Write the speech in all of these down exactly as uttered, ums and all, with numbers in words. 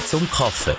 zum Kaffee.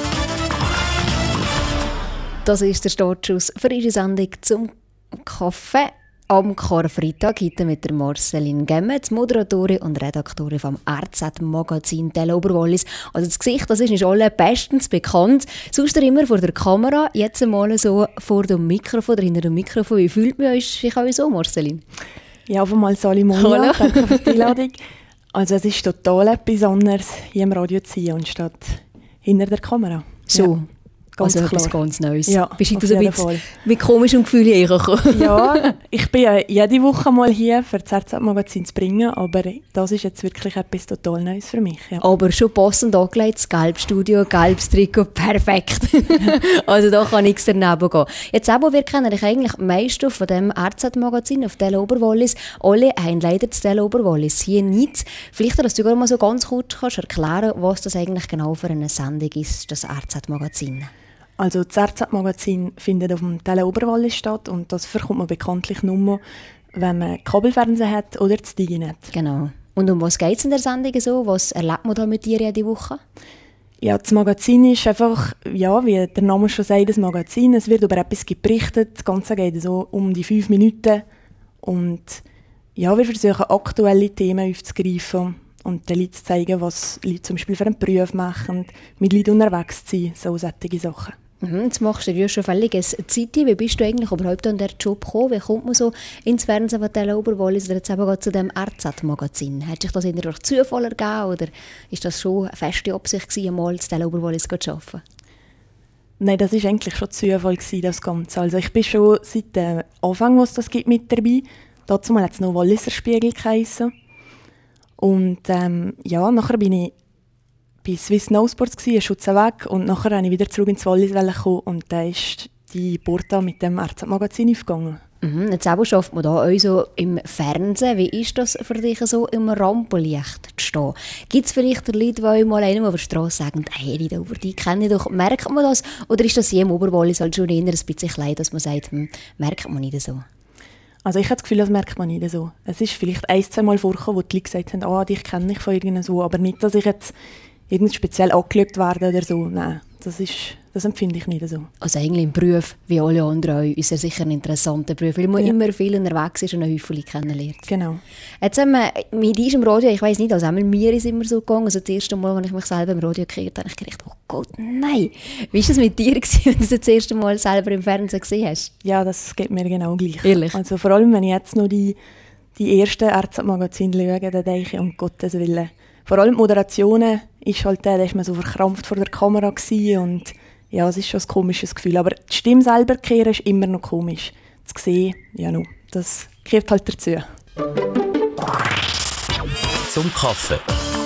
Das ist der Startschuss für unsere Sendung zum Kaffee am Karfreitag. Heute mit der Marceline Gemmetz, Moderatorin und Redaktorin vom R Z-Magazin Tele Oberwallis. Also das Gesicht, das ist nicht alle bestens bekannt. Sonst immer vor der Kamera, jetzt einmal so vor dem Mikrofon, oder hinter dem Mikrofon. Wie fühlt man euch auch so, Marceline? Ja, auf einmal Salimonia, danke für die Einladung. Also es ist total etwas anderes, hier im Radio zu sein, anstatt hinter der Kamera. So. Ja. Ganz also klar. etwas ganz Neues. Ja, bist du auf so ein jeden bisschen Fall. mit komischen Gefühlen hergekommen? Ja, ich bin ja jede Woche mal hier, für das R Z-Magazin zu bringen, aber das ist jetzt wirklich etwas total Neues für mich. Ja. Aber schon passend angelegt, das Gelbstudio, gelbes Trikot, perfekt. Also da kann nichts daneben gehen. Jetzt aber, wir kennen dich eigentlich meist von dem R Z-Magazin auf Tele Oberwallis. Alle haben leider das Tele Oberwallis hier nicht. Vielleicht, dass du gerade mal so ganz kurz kannst erklären, was das eigentlich genau für eine Sendung ist, das R Z-Magazin. Also das R Z-Magazin findet auf dem Tele Oberwallis statt und das bekommt man bekanntlich nur, wenn man Kabelfernsehen hat oder das Diginet. Genau. Und um was geht es in der Sendung so? Was erlebt man da mit dir jede Woche? Ja, das Magazin ist einfach, ja, wie der Name schon sagt, das Magazin. Es wird über etwas berichtet. Das Ganze geht so um die fünf Minuten. Und ja, wir versuchen aktuelle Themen aufzugreifen und den Leuten zu zeigen, was Leute zum Beispiel für einen Beruf machen, mit Leuten unterwegs zu sein, so solche Sachen. Mhm, jetzt machst du ja schon völlig eine Zeit. Wie bist du eigentlich überhaupt an diesen Job gekommen? Wie kommt man so ins Fernsehen von Tele Oberwallis oder jetzt eben gerade zu dem R Z-Magazin? Hat sich das eher durch Zufall ergeben oder ist das schon eine feste Absicht gewesen, einmal das Tele Oberwallis zu arbeiten? Nein, das war eigentlich schon Zufall gewesen, das Ganze. Also ich bin schon seit dem Anfang, was das gibt, mit dabei. Dazu hat es noch Walliser Spiegel geheissen. Und ähm, ja, nachher bin ich bei Swiss Snowsports gsi, Schutz weg, und nachher wollte ich wieder zurück ins Wallis kommen und da ist die Porta mit dem R Z-Magazin aufgegangen. Mhm, jetzt aber schafft man da auch so im Fernsehen. Wie ist das für dich so im Rampenlicht zu stehen? Gibt es vielleicht Leute, die mal einem auf der Straße sagen, hey, die da über die kenne ich doch, merkt man das? Oder ist das hier im Oberwallis halt schon eher ein bisschen klein, dass man sagt, hm, merkt man nicht so? Also ich habe das Gefühl, das merkt man nicht so. Es ist vielleicht ein, zwei Mal vorgekommen, wo die Leute gesagt haben, ah, dich kenne ich von irgendwo, aber nicht, dass ich jetzt irgendwie speziell angeschaut werde oder so. Nein, das, ist, das empfinde ich nicht so. Also eigentlich im Beruf, wie alle anderen auch, ist er sicher ein interessanter Beruf, weil man ja immer viel unterwegs ist und einen Haufen kennenlernt. Genau. Jetzt haben wir mit uns im Radio, ich weiss nicht, also einmal mir ist immer so gegangen, also das erste Mal, als ich mich selber im Radio gehört habe, habe ich gedacht, oh Gott, nein. Wie war es mit dir, gewesen, wenn du das, das erste Mal selber im Fernsehen gesehen hast? Ja, das geht mir genau gleich. Ehrlich? Also vor allem, wenn ich jetzt noch die, die ersten R Z-Magazine schaue, dann denke ich, um Gottes Willen. Vor allem die Moderationen ist halt der, da ist man so verkrampft vor der Kamera gewesen und ja, es ist schon ein komisches Gefühl. Aber die Stimme selber kehren ist immer noch komisch. Das sehen, ja no, das gehört halt dazu. Zum Kaffee.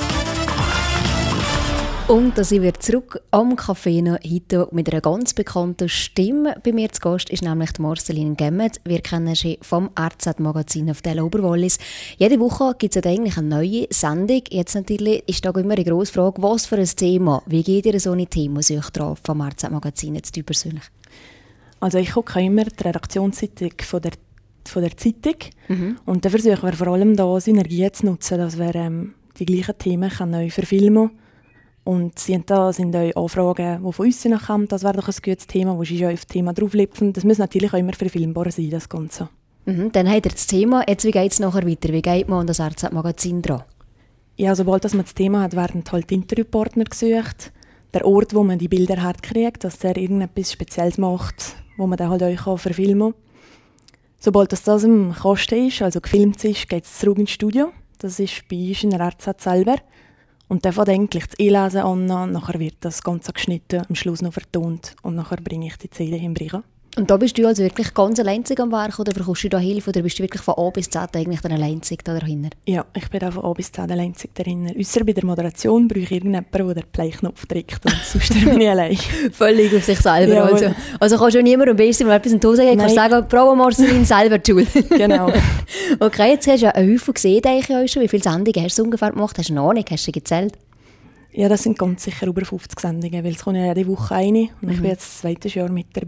Und da sind wir zurück am Café noch heute mit einer ganz bekannten Stimme. Bei mir zu Gast ist nämlich die Marceline Gemmetz. Wir kennen sie vom R Z-Magazin auf Tele Oberwallis. Jede Woche gibt es eigentlich eine neue Sendung. Jetzt natürlich ist da immer die grosse Frage, was für ein Thema? Wie geht ihr so ein Thema drauf vom R Z-Magazin jetzt du persönlich? Also ich gucke immer die Redaktionszeitung von der, von der Zeitung. Mhm. Und da versuchen wir vor allem da Synergien zu nutzen, dass wir ähm, die gleichen Themen neu verfilmen können. Und sind da sind auch Anfragen, die von uns kommen. Das wäre doch ein gutes Thema, wo sie auf das Thema drauflipfen. Das muss natürlich auch immer verfilmbar sein, das Ganze. Mhm, dann habt ihr das Thema. Jetzt, wie geht es nachher weiter? Wie geht man an das R Z-Magazin dran? Ja, sobald man das Thema hat, werden halt Interviewpartner gesucht. Der Ort, wo man die Bilder herkriegt, dass der irgendetwas Spezielles macht, wo man dann halt auch verfilmen kann. Sobald das, das im Kasten ist, also gefilmt ist, geht es zurück ins Studio. Das ist bei uns in der R Z selber. Und dann fängt eigentlich das E-Lesen an, nachher wird das Ganze geschnitten, am Schluss noch vertont und nachher bringe ich die C D im Brief. Und da bist du also wirklich ganz alleinzig am Werk oder bekommst du da Hilfe oder bist du wirklich von A bis Z eigentlich dann alleinzig da dahinter? Ja, ich bin auch von A bis Z alleinzig dahinter. Ausser bei der Moderation brauche ich irgendjemanden, der den Play-Knopf drückt und sonst bin ich allein. Völlig auf sich selber. Ja, also. also kannst du niemandem am besten mal etwas in die Hose geben, kannst sagen, bravo Marceline, selber die Schuld. Genau. Okay, jetzt hast du ja einen Haufen gesehen, denke ich auch schon. Wie viele Sendungen hast du ungefähr gemacht? Hast du eine Ahnung? Hast du gezählt? Ja, das sind ganz sicher über fünfzig Sendungen, weil es kommt ja jede Woche eine und mhm. ich bin jetzt das zweite Jahr mit dabei.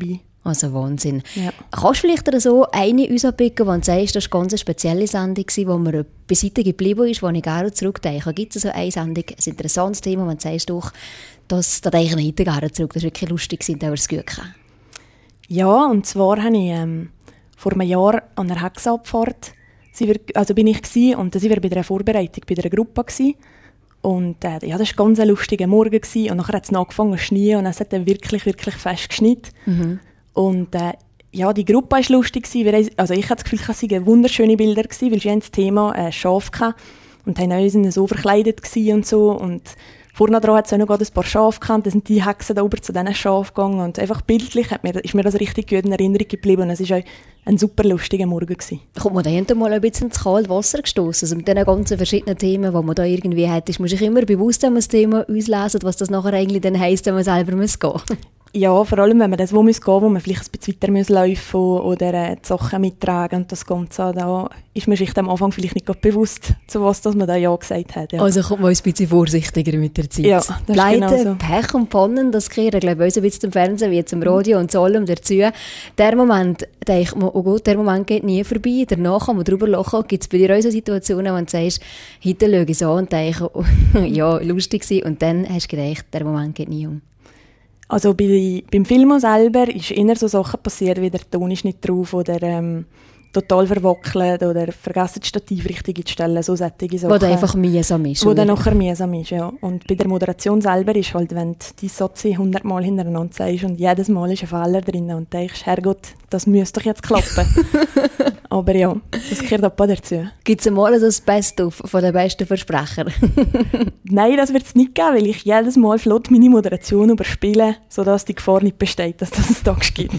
Also Wahnsinn. Ja. Kannst du vielleicht so eine uns abpicken, wo du sagst, das war eine ganz spezielle Sendung, wo mir beiseite geblieben ist, wo ich gerne zurückdenke? Gibt es so eine Sendung, ein interessantes Thema, wo du sagst, doch, das, da denke ich nicht gerne zurück, das war wirklich lustig und da war es gut gekommen? Ja, und zwar habe ich ähm, vor einem Jahr an einer Hexenabfahrt, also bin ich gewesen, und da waren wir bei einer Vorbereitung bei einer Gruppe gewesen. Und äh, ja, das war ganz ein lustiger Morgen gewesen. Und nachher hat es angefangen zu schneien und es hat dann wirklich, wirklich fest geschneit. Mhm. Und äh, ja, die Gruppe war lustig gewesen. Also ich hatte das Gefühl, es waren wunderschöne Bilder gewesen, weil sie das Thema äh, Schaf hatten und haben uns so verkleidet und so. Und vorne dran hat es auch noch ein paar Schafe gehabt, dann sind die Hexen da oben zu diesen Schafen gegangen und einfach bildlich hat mir, ist mir das richtig gut in Erinnerung geblieben und es war auch ein super lustiger Morgen gewesen. Kommt man da mal ein bisschen ins kalte Wasser gestoßen, also mit diesen ganzen verschiedenen Themen, die man da irgendwie hat, ist man sich immer bewusst, wenn man das Thema auslesen, was das nachher eigentlich dann heisst, wenn man selber gehen muss. Ja, vor allem, wenn man das wo muss gehen, wo man vielleicht ein bisschen weiter muss laufen oder äh, die Sachen mittragen und das Ganze, da ist man sich am Anfang vielleicht nicht bewusst, zu was dass man da Ja gesagt hat. Ja. Also kommt man ein bisschen vorsichtiger mit der Zeit. Ja, das Pleiten, ist genau so. Pech und Pannen, das kehren, glaube ich, so wie zum Fernsehen, wie zum Radio und zu allem dazu. Der Moment, denkt man, oh Gott, der Moment geht nie vorbei, danach kann man drüber lachen. Gibt es bei dir auch so Situationen, wo du sagst, heute schaue ich so und denke, oh, ja, lustig sein, und dann hast du gedacht, der Moment geht nie um. Also bei, beim Film selber ist eher so Sachen passiert, wie der Ton ist nicht drauf oder ähm, total verwackelt oder vergessen das Stativ richtig einzustellen, so solche Sachen. Wo dann einfach mühsam ist. Wo dann nachher mühsam ist, ja. Und bei der Moderation selber ist halt, wenn du die Sätze hundertmal hintereinander sagst und jedes Mal ist ein Fehler drin und denkst, Herrgott, das müsste doch jetzt klappen. Aber ja, das gehört auch dazu. Gibt es einmal so das Best-of von den besten Versprechern? Nein, das wird es nicht geben, weil ich jedes Mal flott meine Moderation überspiele, sodass die Gefahr nicht besteht, dass das einen Tag gibt.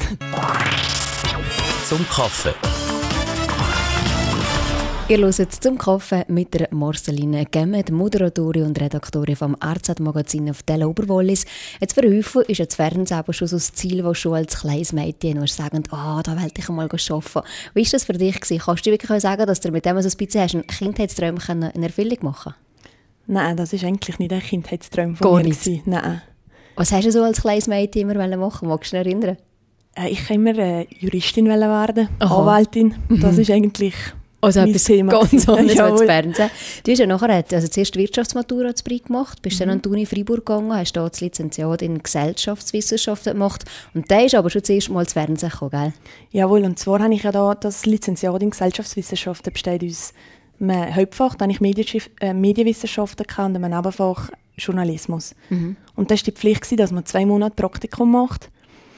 Zum Kaffee. Ihr hört «Zum Kaffee» mit der Marceline Gemmet, Moderatorin und Redaktorin vom R Z-Magazin auf Tele Oberwollis. Jetzt für Häufen ist ja das Fernsehen aber schon so das Ziel, das schon als kleines Mädchen was sagen, ah, oh, da will ich einmal arbeiten. Wie war das für dich gewesen? Kannst du wirklich auch sagen, dass du mit dem so ein bisschen hast, einen Kindheitstraum in Erfüllung machen? Nein, das ist eigentlich nicht ein Kindheitstraum von mir. Gar nicht? Nein. Was hast du so als kleines Mädchen immer machen? Magst du dich erinnern? Ich wollte immer äh, Juristin werden, Aha. Anwältin. Das ist eigentlich... Also mein etwas Thema ganz anderes als Fernsehen. Du hast ja nachher also zuerst Wirtschaftsmatura zu Brie gemacht, bist mhm. dann an die Uni Freiburg gegangen, hast da das Lizenziat in Gesellschaftswissenschaften gemacht und dann ist aber schon zuerst mal das Fernsehen gekommen, gell? Jawohl, und zwar habe ich ja da das Lizenziat in Gesellschaftswissenschaften besteht aus einem Hauptfach, dann habe ich Medien, äh, Medienwissenschaften und einem Nebenfach Journalismus. Mhm. Und das war die Pflicht, dass man zwei Monate Praktikum macht.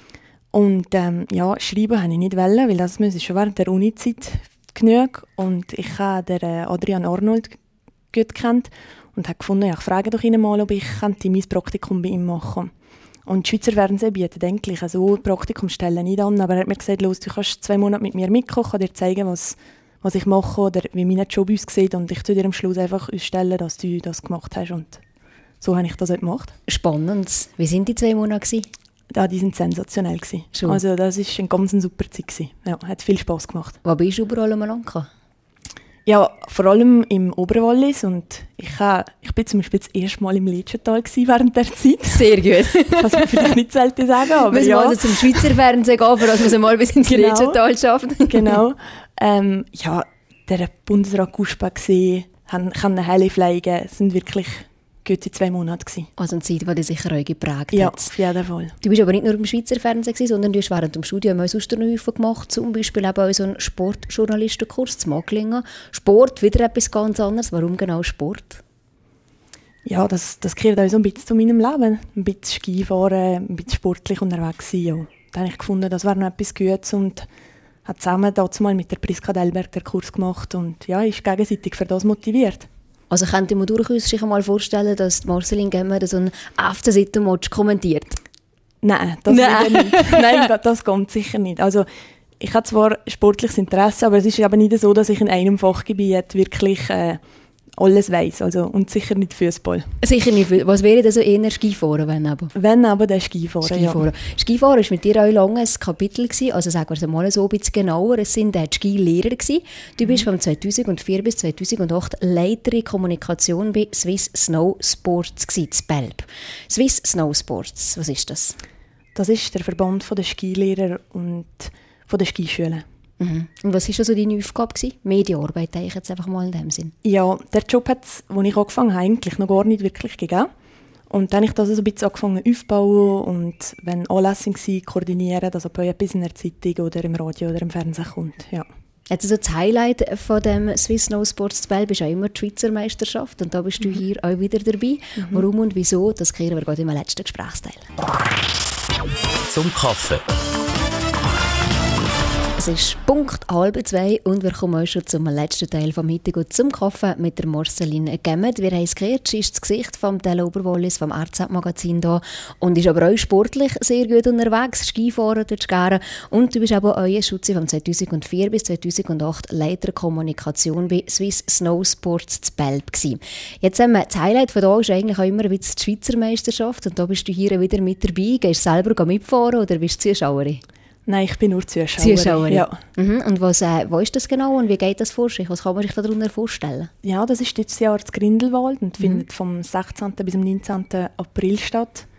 Und ähm, ja, schreiben habe ich nicht wollen, weil das muss ich schon während der Uni-Zeit genug. Und ich habe den Adrian Arnold gut gekannt und habe gefunden, ja, ich frage doch ihn mal, ob ich mein Praktikum bei ihm machen kann. Und die Schweizer Fernsehen bietet eigentlich so Praktikumsstellen nicht an, aber er hat mir gesagt, los, du kannst zwei Monate mit mir mitkommen, ich kann dir zeigen, was, was ich mache oder wie mein Job aussieht und ich tue dir am Schluss einfach ausstellen, dass du das gemacht hast. Und so habe ich das auch gemacht. Spannend. Wie waren die zwei Monate? Ja, die waren sensationell. Schon. Also das war eine ganz super Zeit. Ja, hat viel Spass gemacht. Wo bist du überall umeinander? Ja, vor allem im Oberwallis und ich, äh, ich bin zum Beispiel das erste Mal im Lietschental während der Zeit. Sehr gut. Kann man vielleicht nicht selten sagen, aber müssen ja. Wir also zum Schweizer Fernsehen gehen, für dass man es mal bis ins genau. Lietschental schafft. Genau. Ähm, ja, der Bundesrat Guschba gesehen, kann Heli fliegen, es sind wirklich gute zwei Monate gewesen. Also eine Zeit, die dich sicher auch geprägt ja, hat. Ja, auf jeden Fall. Du bist aber nicht nur im Schweizer Fernsehen gewesen, sondern du hast während dem Studium auch sonst noch häufig gemacht, zum Beispiel eben auch so einen Sportjournalistenkurs zu Magglingen. Sport, wieder etwas ganz anderes. Warum genau Sport? Ja, das, das gehört auch so ein bisschen zu meinem Leben. Ein bisschen Skifahren, ein bisschen sportlich unterwegs sein. Ja. Da habe ich gefunden, das wäre noch etwas Gutes und habe zusammen dazu mal mit der Priska Delberg den Kurs gemacht und ja, ist gegenseitig für das motiviert. Also könnte man durchaus sich einmal vorstellen, dass Marceline Gemmet so einen F C Seiten-Match kommentiert? Nein, das Nein. nicht. Nein, das kommt sicher nicht. Also ich habe zwar sportliches Interesse, aber es ist aber nicht so, dass ich in einem Fachgebiet wirklich äh, alles weiss. Also, und sicher nicht Fußball. Sicher nicht. Was wäre denn so eher Skifahren, wenn aber? Wenn aber, dann Skifahren, Skifahren. Ja. Skifahren war mit dir auch lange ein Kapitel gewesen. Also sagen wir es mal so ein bisschen genauer. Es sind die Skilehrer gewesen. Du bist mhm. von zweitausendvier bis zweitausendacht Leiterin Kommunikation bei Swiss Snow Sports gewesen, in Belp. Swiss Snow Sports, was ist das? Das ist der Verband der Skilehrer und von der Skischulen. Mhm. Und was war also deine Aufgabe gewesen? Medienarbeit, denke ich jetzt einfach mal in dem Sinn. Ja, der Job hat es, als ich angefangen habe, eigentlich noch gar nicht wirklich gegeben. Und dann habe ich das so ein bisschen angefangen aufzubauen und wenn Anlässe waren, koordinieren, dass etwas in der Zeitung oder im Radio oder im Fernsehen kommt. Ja. Jetzt also das Highlight von dem Swiss Snow Sports zu Belp ist auch immer die Schweizer Meisterschaft und da bist du hier auch wieder dabei. Mhm. Warum und wieso, das klären wir gerade im letzten Gesprächsteil. Zum Kaffee. Es ist Punkt halb zwei und wir kommen auch schon zum letzten Teil vom Mittag zum Kaffee mit der Marceline Gemmet. Wir haben es gehört, sie ist das Gesicht vom Tele Oberwallis, vom R Z-Magazin da und ist aber auch sportlich sehr gut unterwegs, Skifahren durch die Gären und du bist aber auch Schutze von zweitausendvier bis zweitausendacht Leiter Kommunikation bei Swiss Snow Sports zu Belp gewesen. Jetzt haben wir das Highlight von da ist eigentlich auch immer ein bisschen die Schweizer Meisterschaft und da bist du hier wieder mit dabei. Gehst du selber mitfahren oder bist du Zuschauerin? Nein, ich bin nur Zuschauerin. Zuschauerin. Ja. Mhm. Und was, äh, wo ist das genau und wie geht das vor sich? Was kann man sich darunter vorstellen? Ja, das ist dieses Jahr das Grindelwald und mhm. findet vom sechzehnten bis zum neunzehnten April statt.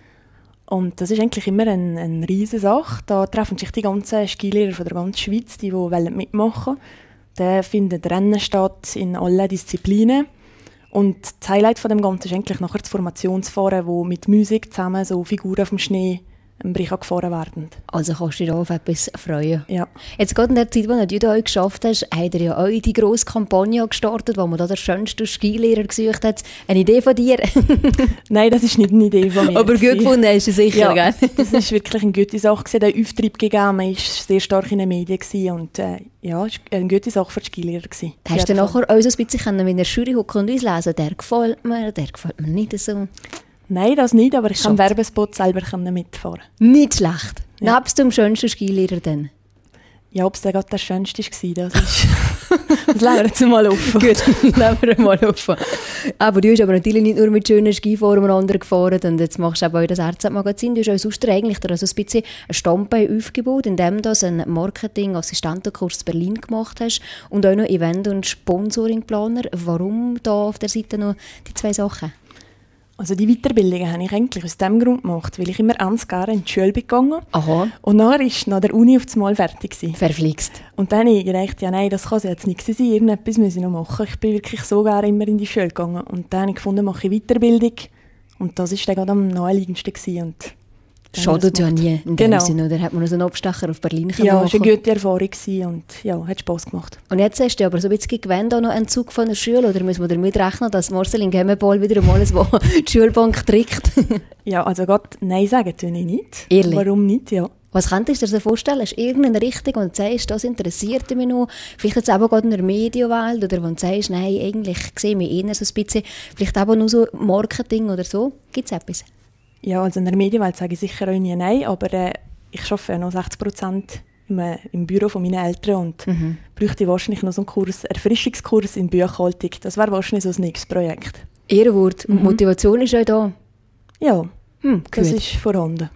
Und das ist eigentlich immer eine, eine riesige Sache. Da treffen sich die ganzen Skilehrer von der ganzen Schweiz, die, die mitmachen wollen. Da finden Rennen statt in allen Disziplinen. Und das Highlight von dem Ganzen ist eigentlich nachher das Formationsfahren, wo mit Musik zusammen so Figuren auf dem Schnee im Brich gefahren werden. Also kannst du dich auf etwas freuen. Ja. Jetzt gerade in der Zeit, als du da geschafft hast, habt ihr ja auch die grosse Kampagne gestartet, wo man da den schönsten Skilehrer gesucht hat. Eine Idee von dir? Nein, das ist nicht eine Idee von mir. Aber gut gefunden hast du sicher, ja, gell? Das ist wirklich eine gute Sache. Es hat einen Auftrieb gegeben, man war sehr stark in den Medien und äh, ja, es war eine gute Sache für die Skilehrer. Hast du nachher auch so ein bisschen mit der Jury hocken und uns lesen, der gefällt mir, der gefällt mir nicht so? Nein, das nicht, aber ich Schade. kann Werbespot selber mitfahren. Nicht schlecht. Ja. Nebst dem schönsten Skilehrer dann? Ja, ob es dann gerade der schönste war, das ist... das lassen wir jetzt mal offen. Gut, lassen wir mal offen. Aber du hast aber natürlich nicht nur mit schönen Skifahren umeinander gefahren und jetzt machst du auch das R Z-Magazin. Du hast auch sonst eigentlich also ein bisschen ein Standbein aufgebaut, indem du einen Marketing-Assistentenkurs in Berlin gemacht hast und auch noch Event- und Sponsoring-Planer. Warum da auf der Seite noch die zwei Sachen? Also die Weiterbildungen habe ich eigentlich aus dem Grund gemacht, weil ich immer ganz gerne in die Schule bin gegangen. Aha. Und nachher war nach der Uni auf das Mal fertig gewesen. Verflixt. Und dann habe ich gedacht, ja nein, das kann jetzt nicht sein, irgendetwas muss ich noch machen. Ich bin wirklich so gerne immer in die Schule gegangen. Und dann habe ich gefunden, mache ich Weiterbildung. Und das war dann gerade am naheliegendsten gewesen. Und schadet ja nie in dem genau. Sinne, oder hat man noch so einen Abstecher auf Berlin ja, machen? es war eine gute Erfahrung und ja, hat Spass gemacht. Und jetzt hast du aber so ein bisschen gewähnt auch noch einen Zug von der Schule, oder müssen wir damit rechnen, dass Marceline Gemmet wieder einmal die Schulbank trägt? Ja, also gerade Nein sagen tue ich nicht. Ehrlich? Warum nicht, ja. Was könntest du dir so vorstellen? Ist irgendeine Richtung, wo du sagst, das interessiert mich noch? Vielleicht jetzt eben gerade in der Medienwelt, oder wo du sagst, nein, eigentlich sehe ich mich eher so ein bisschen, vielleicht eben nur so Marketing oder so. Gibt es etwas? Ja, also in der Medienwelt sage ich sicher auch nie nein, aber äh, ich arbeite ja noch sechzig Prozent im, äh, im Büro von meinen Eltern und mhm. bräuchte wahrscheinlich noch so einen Kurs, Erfrischungskurs in Buchhaltung. Das wäre wahrscheinlich so das nächste Projekt. Ehrenwort. Mhm. Motivation ist auch da. Ja, hm, das ist vorhanden.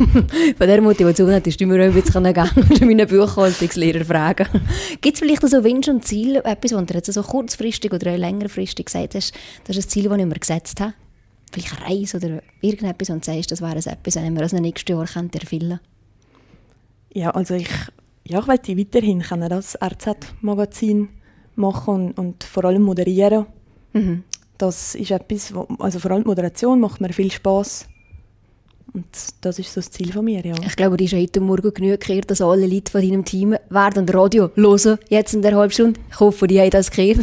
Von dieser Motivation hättest du mir auch ein bisschen gehen und meinen Buchhaltungslehrer fragen. Gibt es vielleicht so Wünsche und Ziele, etwas, was du jetzt so kurzfristig oder auch längerfristig gesagt hast, das ist ein Ziel, das ich mir gesetzt habe? Vielleicht eine Reise oder irgendetwas und sagst, das wäre etwas, das wir das nächstes Jahr erfüllen könnten? Ja, also ich, ja, ich möchte weiterhin das R Z-Magazin machen und, und vor allem moderieren. Mhm. Das ist etwas, wo, also vor allem die Moderation macht mir viel Spass. Und das ist so das Ziel von mir, ja. Ich glaube, die ist heute Morgen genug gehört, dass alle Leute von deinem Team werden Radio hören, jetzt in der halben Stunde. Ich hoffe, die haben das gehört.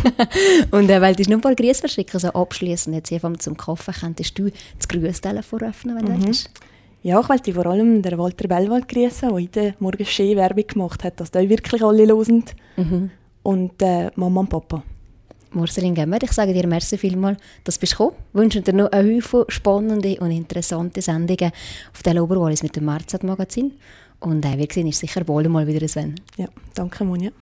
Und äh, weil du noch ein paar Grüße verschicken, also abschliessend jetzt hier zum Kaffee, könntest du das Grüßtelefon öffnen, wenn du mhm. willst? Ja, ich wollte vor allem den Walter Bellwald grüßen, der heute Morgen schön Werbung gemacht hat, dass da wirklich alle hören. Mhm. Und äh, Mama und Papa. Marceline Gemmet, ich sage dir merci vielmals, dass du bist gekommen. Ich wünsche dir noch eine Haufen spannende und interessante Sendungen auf der Oberwallis mit dem R Z-Magazin. Und äh, wir sehen uns sicher bald mal wieder, Sven. Ja, danke Monja.